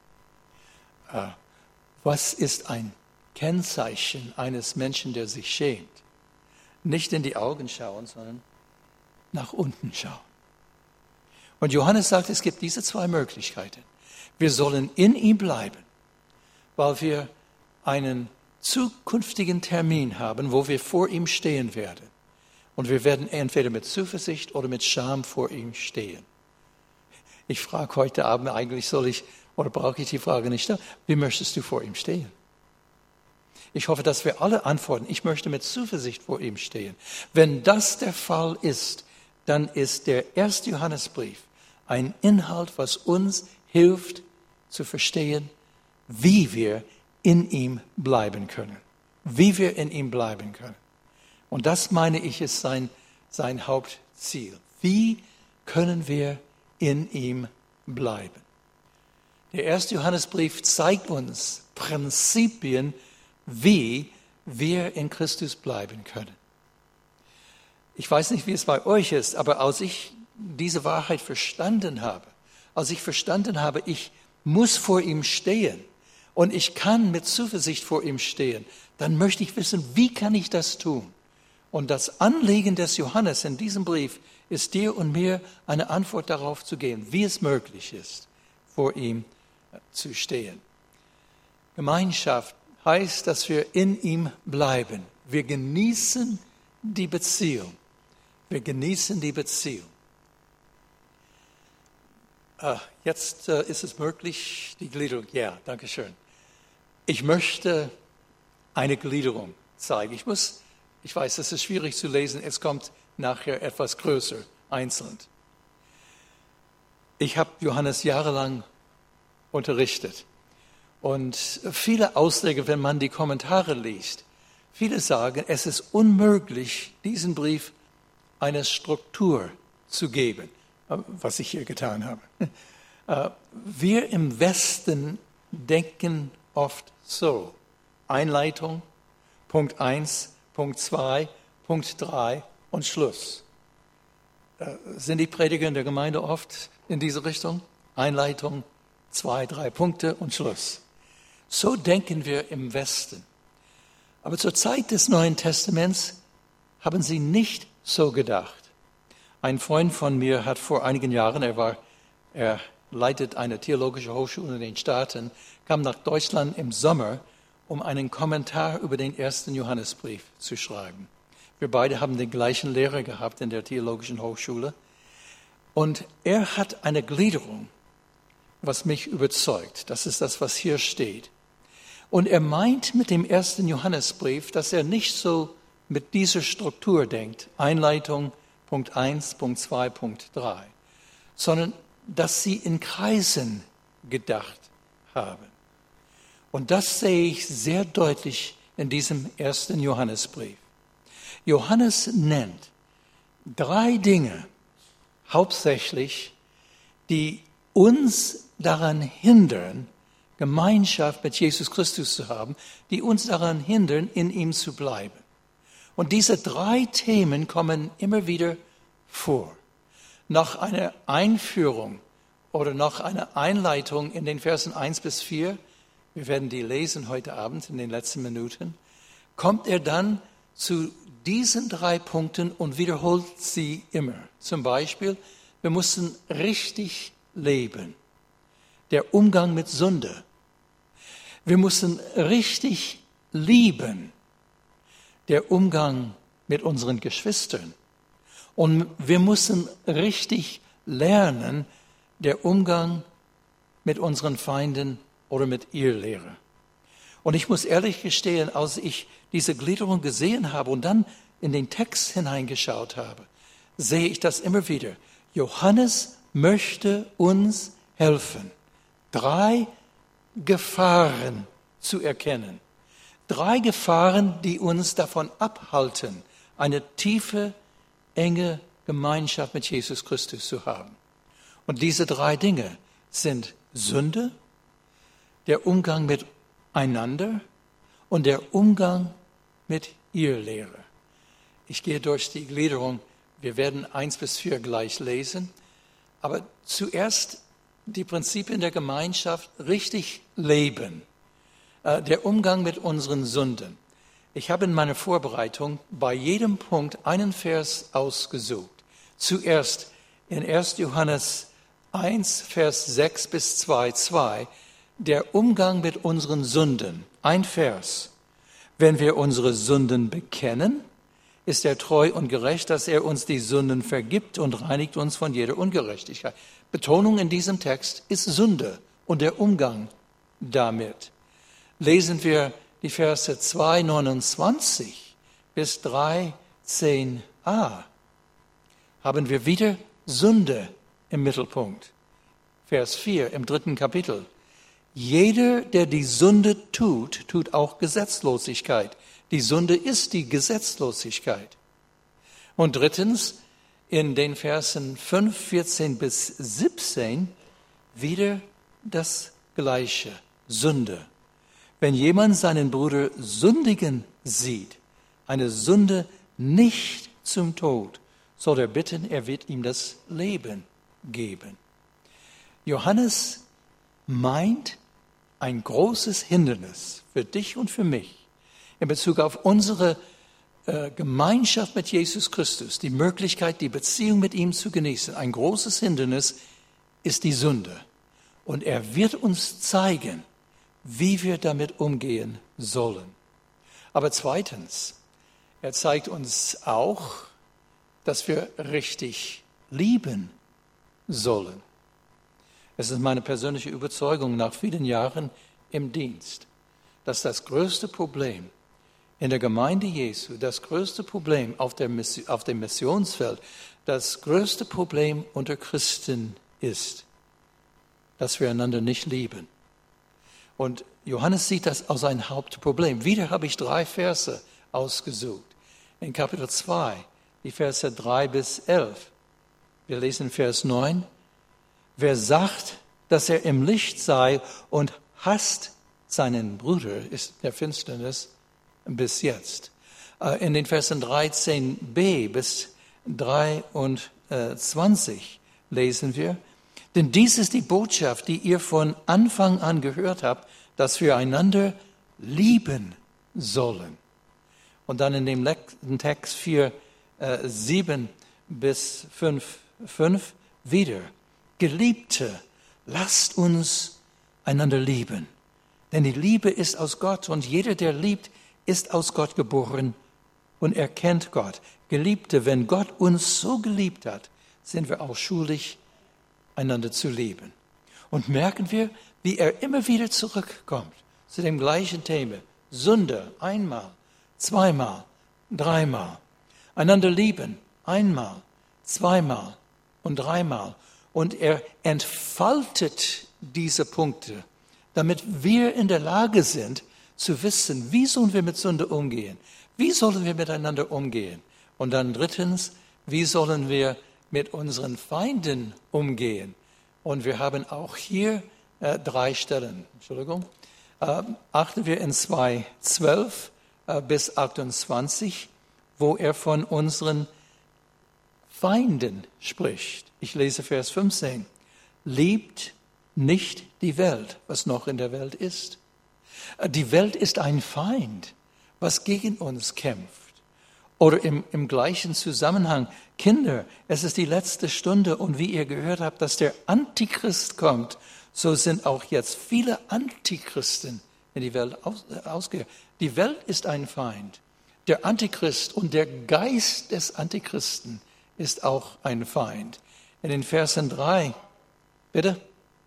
Was ist ein Kennzeichen eines Menschen, der sich schämt? Nicht in die Augen schauen, sondern nach unten schauen. Und Johannes sagt, es gibt diese zwei Möglichkeiten. Wir sollen in ihm bleiben, weil wir einen zukünftigen Termin haben, wo wir vor ihm stehen werden. Und wir werden entweder mit Zuversicht oder mit Scham vor ihm stehen. Ich frage heute Abend, eigentlich soll ich, oder brauche ich die Frage nicht stellen, wie möchtest du vor ihm stehen? Ich hoffe, dass wir alle antworten, ich möchte mit Zuversicht vor ihm stehen. Wenn das der Fall ist, dann ist der erste Johannesbrief ein Inhalt, was uns hilft zu verstehen, wie wir in ihm bleiben können. Wie wir in ihm bleiben können. Und das, meine ich, ist sein, sein Hauptziel. Wie können wir in ihm bleiben? Der erste Johannesbrief zeigt uns Prinzipien, wie wir in Christus bleiben können. Ich weiß nicht, wie es bei euch ist, aber als ich diese Wahrheit verstanden habe, als ich verstanden habe, ich muss vor ihm stehen und ich kann mit Zuversicht vor ihm stehen, dann möchte ich wissen, wie kann ich das tun? Und das Anliegen des Johannes in diesem Brief ist dir und mir eine Antwort darauf zu geben, wie es möglich ist, vor ihm zu stehen. Gemeinschaft heißt, dass wir in ihm bleiben. Wir genießen die Beziehung. Wir genießen die Beziehung. Ah, jetzt äh, ist es möglich, die Gliederung. Ja, danke schön. Ich möchte eine Gliederung zeigen. Ich muss, ich weiß, es ist schwierig zu lesen. Es kommt nachher etwas größer, einzeln. Ich habe Johannes jahrelang unterrichtet. Und viele Ausleger, wenn man die Kommentare liest, viele sagen, es ist unmöglich, diesen Brief eine Struktur zu geben, was ich hier getan habe. Wir im Westen denken oft so. Einleitung, Punkt eins, Punkt zwei, Punkt drei und Schluss. Sind die Prediger in der Gemeinde oft in diese Richtung? Einleitung, zwei, drei Punkte und Schluss. So denken wir im Westen. Aber zur Zeit des Neuen Testaments haben sie nicht so gedacht. Ein Freund von mir hat vor einigen Jahren, er war, er leitet eine theologische Hochschule in den Staaten, kam nach Deutschland im Sommer, um einen Kommentar über den ersten Johannesbrief zu schreiben. Wir beide haben den gleichen Lehrer gehabt in der theologischen Hochschule. Und er hat eine Gliederung, was mich überzeugt. Das ist das, was hier steht. Und er meint mit dem ersten Johannesbrief, dass er nicht so mit dieser Struktur denkt, Einleitung, Punkt eins, Punkt zwei, Punkt drei, sondern dass sie in Kreisen gedacht haben. Und das sehe ich sehr deutlich in diesem ersten Johannesbrief. Johannes nennt drei Dinge hauptsächlich, die uns daran hindern, Gemeinschaft mit Jesus Christus zu haben, die uns daran hindern, in ihm zu bleiben. Und diese drei Themen kommen immer wieder vor. Nach einer Einführung oder nach einer Einleitung in den Versen eins bis vier, wir werden die lesen heute Abend in den letzten Minuten, kommt er dann zu diesen drei Punkten und wiederholt sie immer. Zum Beispiel, wir müssen richtig leben. Der Umgang mit Sünde. Wir müssen richtig lieben. Der Umgang mit unseren Geschwistern. Und wir müssen richtig lernen, der Umgang mit unseren Feinden oder mit Irrlehrer. Und ich muss ehrlich gestehen, als ich diese Gliederung gesehen habe und dann in den Text hineingeschaut habe, sehe ich das immer wieder. Johannes möchte uns helfen, drei Gefahren zu erkennen. Drei Gefahren, die uns davon abhalten, eine tiefe, enge Gemeinschaft mit Jesus Christus zu haben. Und diese drei Dinge sind Sünde, der Umgang miteinander und der Umgang mit Irrlehre. Ich gehe durch die Gliederung. Wir werden eins bis vier gleich lesen. Aber zuerst die Prinzipien der Gemeinschaft richtig leben. Der Umgang mit unseren Sünden. Ich habe in meiner Vorbereitung bei jedem Punkt einen Vers ausgesucht. Zuerst in erster Johannes eins, Vers sechs bis zwei, zwei, der Umgang mit unseren Sünden. Ein Vers. Wenn wir unsere Sünden bekennen, ist er treu und gerecht, dass er uns die Sünden vergibt und reinigt uns von jeder Ungerechtigkeit. Betonung in diesem Text ist Sünde und der Umgang damit. Lesen wir die Verse zwei, neunundzwanzig bis drei, zehn a, haben wir wieder Sünde im Mittelpunkt. Vers vier im dritten Kapitel. Jeder, der die Sünde tut, tut auch Gesetzlosigkeit. Die Sünde ist die Gesetzlosigkeit. Und drittens, in den Versen fünf, vierzehn bis siebzehn, wieder das Gleiche, Sünde. Wenn jemand seinen Bruder sündigen sieht, eine Sünde nicht zum Tod, soll er bitten, er wird ihm das Leben geben. Johannes meint ein großes Hindernis für dich und für mich in Bezug auf unsere äh, Gemeinschaft mit Jesus Christus, die Möglichkeit, die Beziehung mit ihm zu genießen. Ein großes Hindernis ist die Sünde. Und er wird uns zeigen, wie wir damit umgehen sollen. Aber zweitens, er zeigt uns auch, dass wir richtig lieben sollen. Es ist meine persönliche Überzeugung nach vielen Jahren im Dienst, dass das größte Problem in der Gemeinde Jesu, das größte Problem auf, der Mission, auf dem Missionsfeld, das größte Problem unter Christen ist, dass wir einander nicht lieben. Und Johannes sieht das als ein Hauptproblem. Wieder habe ich drei Verse ausgesucht. In Kapitel zwei, die Verse drei bis elf. Wir lesen Vers neun. Wer sagt, dass er im Licht sei und hasst seinen Bruder, ist der Finsternis bis jetzt. In den Versen dreizehn b bis dreiundzwanzig lesen wir, denn dies ist die Botschaft, die ihr von Anfang an gehört habt, dass wir einander lieben sollen. Und dann in dem letzten Text vier, sieben bis fünf, fünf wieder. Geliebte, lasst uns einander lieben. Denn die Liebe ist aus Gott und jeder, der liebt, ist aus Gott geboren und erkennt Gott. Geliebte, wenn Gott uns so geliebt hat, sind wir auch schuldig, einander zu lieben. Und merken wir, wie er immer wieder zurückkommt zu dem gleichen Thema. Sünde, einmal, zweimal, dreimal. Einander lieben, einmal, zweimal und dreimal. Und er entfaltet diese Punkte, damit wir in der Lage sind, zu wissen, wie sollen wir mit Sünde umgehen? Wie sollen wir miteinander umgehen? Und dann drittens, wie sollen wir mit unseren Feinden umgehen? Und wir haben auch hier äh, drei Stellen. Entschuldigung. Äh, achten wir in zwei zwölf äh, bis achtundzwanzig, wo er von unseren Feinden spricht. Ich lese Vers fünfzehn. Liebt nicht die Welt, was noch in der Welt ist. Die Welt ist ein Feind, was gegen uns kämpft. Oder im, im gleichen Zusammenhang, Kinder, es ist die letzte Stunde und wie ihr gehört habt, dass der Antichrist kommt, so sind auch jetzt viele Antichristen in die Welt aus, ausgegangen. Die Welt ist ein Feind. Der Antichrist und der Geist des Antichristen ist auch ein Feind. In den Versen drei, bitte?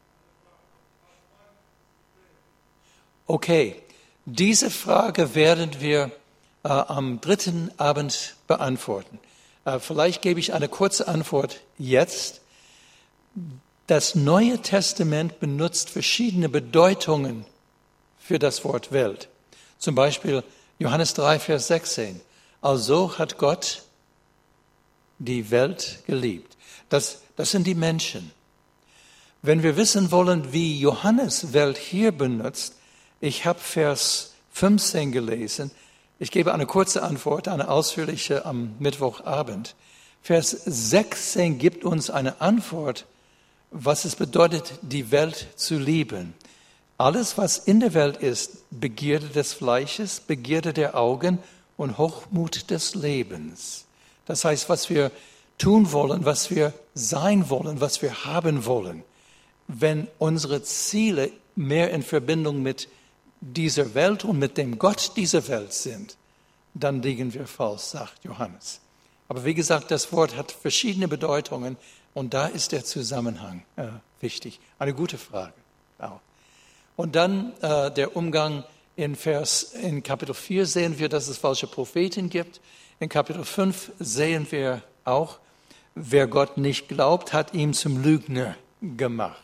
Okay, diese Frage werden wir äh, am dritten Abend beantworten. Äh, vielleicht gebe ich eine kurze Antwort jetzt. Das Neue Testament benutzt verschiedene Bedeutungen für das Wort Welt. Zum Beispiel Johannes drei, Vers sechzehn. Also hat Gott die Welt geliebt. Das, das sind die Menschen. Wenn wir wissen wollen, wie Johannes Welt hier benutzt, ich habe Vers fünfzehn gelesen. Ich gebe eine kurze Antwort, eine ausführliche am Mittwochabend. Vers sechzehn gibt uns eine Antwort, was es bedeutet, die Welt zu lieben. Alles, was in der Welt ist, Begierde des Fleisches, Begierde der Augen und Hochmut des Lebens. Das heißt, was wir tun wollen, was wir sein wollen, was wir haben wollen. Wenn unsere Ziele mehr in Verbindung mit dieser Welt und mit dem Gott dieser Welt sind, dann liegen wir falsch, sagt Johannes. Aber wie gesagt, das Wort hat verschiedene Bedeutungen und da ist der Zusammenhang äh, wichtig. Eine gute Frage auch. Und dann äh, der Umgang in Vers, in Kapitel vier sehen wir, dass es falsche Propheten gibt. In Kapitel fünf sehen wir auch, wer Gott nicht glaubt, hat ihn zum Lügner gemacht.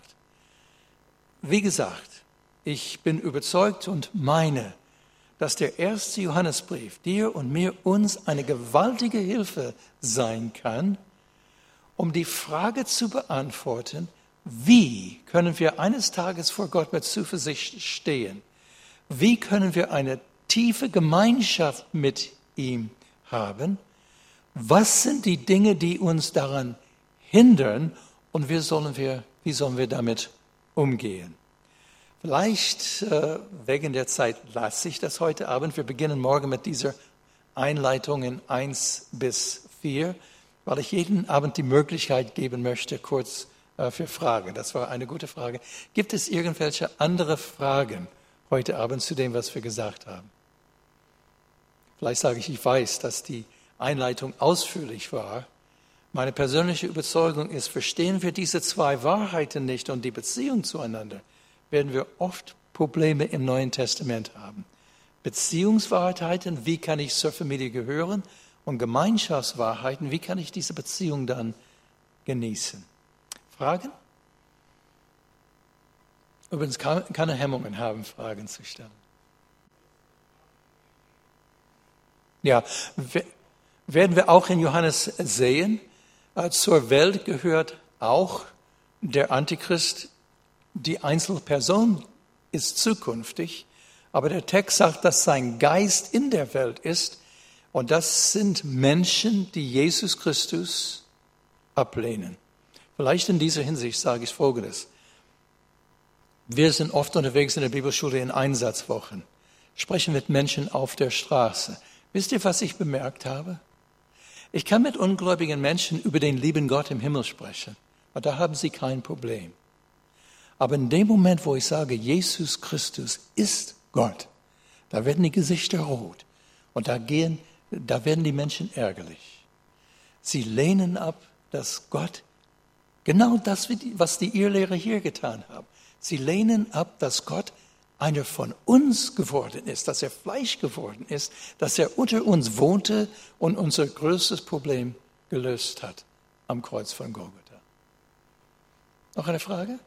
Wie gesagt, ich bin überzeugt und meine, dass der erste Johannesbrief dir und mir uns eine gewaltige Hilfe sein kann, um die Frage zu beantworten, wie können wir eines Tages vor Gott mit Zuversicht stehen? Wie können wir eine tiefe Gemeinschaft mit ihm haben? Was sind die Dinge, die uns daran hindern und wie sollen wir, wie sollen wir damit umgehen? Vielleicht äh, wegen der Zeit lasse ich das heute Abend. Wir beginnen morgen mit dieser Einleitung in eins bis vier, weil ich jeden Abend die Möglichkeit geben möchte, kurz äh, für Fragen. Das war eine gute Frage. Gibt es irgendwelche andere Fragen heute Abend zu dem, was wir gesagt haben? Vielleicht sage ich, ich weiß, dass die Einleitung ausführlich war. Meine persönliche Überzeugung ist, verstehen wir diese zwei Wahrheiten nicht und die Beziehung zueinander, werden wir oft Probleme im Neuen Testament haben. Beziehungswahrheiten, wie kann ich zur Familie gehören? Und Gemeinschaftswahrheiten, wie kann ich diese Beziehung dann genießen? Fragen? Übrigens keine Hemmungen haben, Fragen zu stellen. Ja, werden wir auch in Johannes sehen, zur Welt gehört auch der Antichrist. Die Einzelperson ist zukünftig, aber der Text sagt, dass sein Geist in der Welt ist. Und das sind Menschen, die Jesus Christus ablehnen. Vielleicht in dieser Hinsicht sage ich Folgendes. Wir sind oft unterwegs in der Bibelschule in Einsatzwochen, sprechen mit Menschen auf der Straße. Wisst ihr, was ich bemerkt habe? Ich kann mit ungläubigen Menschen über den lieben Gott im Himmel sprechen, und da haben sie kein Problem. Aber in dem Moment, wo ich sage, Jesus Christus ist Gott, da werden die Gesichter rot und da, gehen, da werden die Menschen ärgerlich. Sie lehnen ab, dass Gott, genau das, was die Irrlehrer hier getan haben, sie lehnen ab, dass Gott einer von uns geworden ist, dass er Fleisch geworden ist, dass er unter uns wohnte und unser größtes Problem gelöst hat am Kreuz von Golgatha. Noch eine Frage?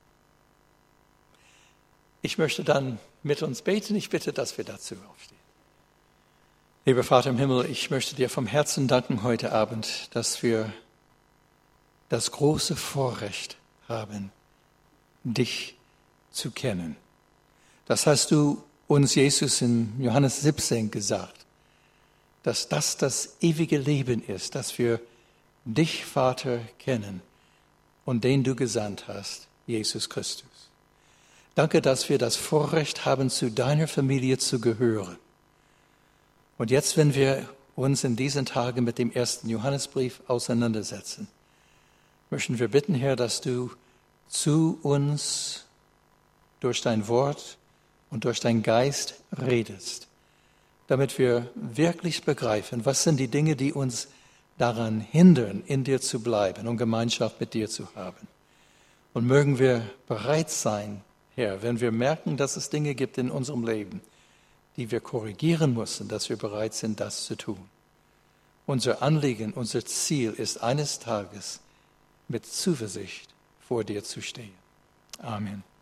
Ich möchte dann mit uns beten. Ich bitte, dass wir dazu aufstehen. Lieber Vater im Himmel, ich möchte dir vom Herzen danken heute Abend, dass wir das große Vorrecht haben, dich zu kennen. Das hast du uns, Jesus, in Johannes siebzehn gesagt, dass das das ewige Leben ist, dass wir dich, Vater, kennen und den du gesandt hast, Jesus Christus. Danke, dass wir das Vorrecht haben, zu deiner Familie zu gehören. Und jetzt, wenn wir uns in diesen Tagen mit dem ersten Johannesbrief auseinandersetzen, möchten wir bitten, Herr, dass du zu uns durch dein Wort und durch deinen Geist redest, damit wir wirklich begreifen, was sind die Dinge, die uns daran hindern, in dir zu bleiben und Gemeinschaft mit dir zu haben. Und mögen wir bereit sein, Herr, wenn wir merken, dass es Dinge gibt in unserem Leben, die wir korrigieren müssen, dass wir bereit sind, das zu tun. Unser Anliegen, unser Ziel ist eines Tages mit Zuversicht vor dir zu stehen. Amen.